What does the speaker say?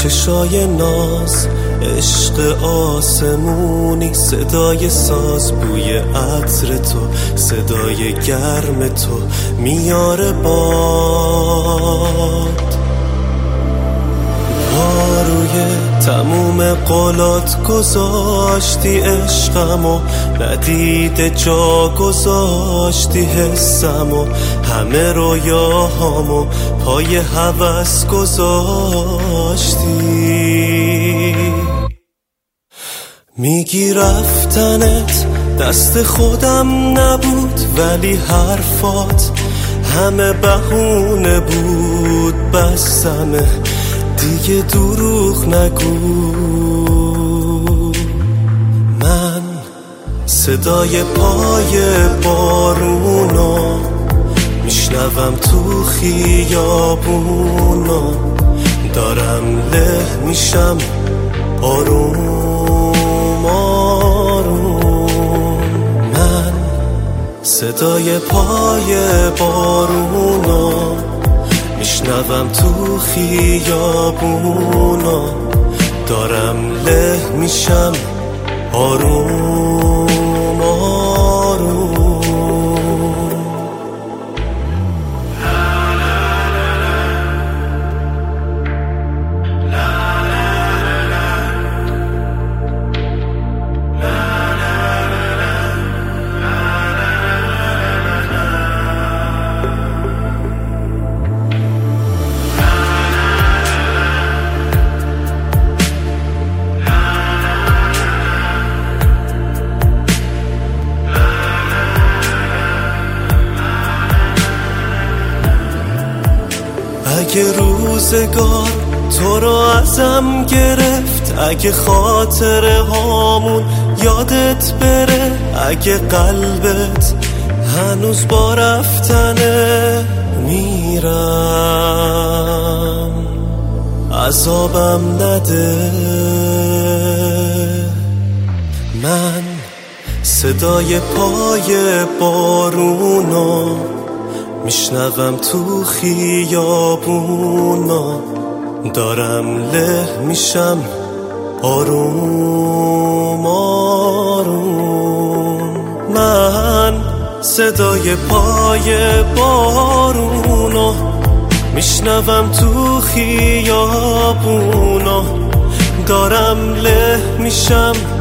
چشای ناز، عشق آسمونی، صدای ساز، بوی عطر تو، صدای گرم تو میاره باد. روی تموم قولات گذاشتی عشقمو، ندیده جا گذاشتی حسمو، همه رویاهامو پای هوس گذاشتی. میگی رفتنت دست خودم نبود، ولی حرفات همه بهونه بود. بسمه دیگه دروغ نگو. من صدای پای بارونو میشنوم تو خیابونو، دارم له میشم آروم آروم. من صدای پای بارونو میشنوم تو خیابونو، دارم له میشم آروم آروم. اگه روزگار تو رو ازم گرفت، اگه خاطره هامون یادت بره، اگه قلبت هنوز با رفتنه میرم، عذابم نده. من صدای پای بارونو میشنوم تو خیابونا، دارم له میشم آروم آروم. من صدای پای بارونو میشنوم تو خیابونا، دارم له میشم